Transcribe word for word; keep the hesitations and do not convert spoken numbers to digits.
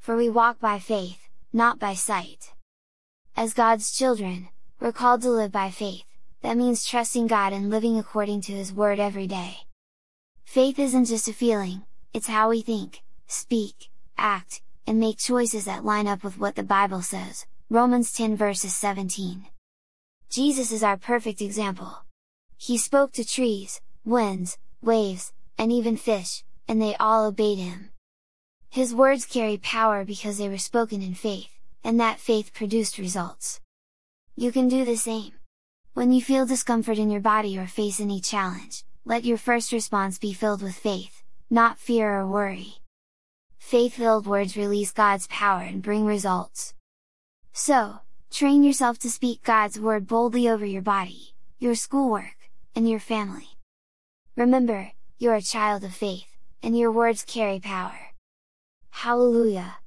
for we walk by faith, not by sight. As God's children, we're called to live by faith. That means trusting God and living according to His Word every day. Faith isn't just a feeling, it's how we think, speak, act, and make choices that line up with what the Bible says, Romans ten verses seventeen. Jesus is our perfect example. He spoke to trees, winds, waves, and even fish, and they all obeyed Him. His words carry power because they were spoken in faith, and that faith produced results. You can do the same. When you feel discomfort in your body or face any challenge, let your first response be filled with faith, not fear or worry. Faith-filled words release God's power and bring results. So, train yourself to speak God's Word boldly over your body, your schoolwork, and your family. Remember, you're a child of faith, and your words carry power. Hallelujah!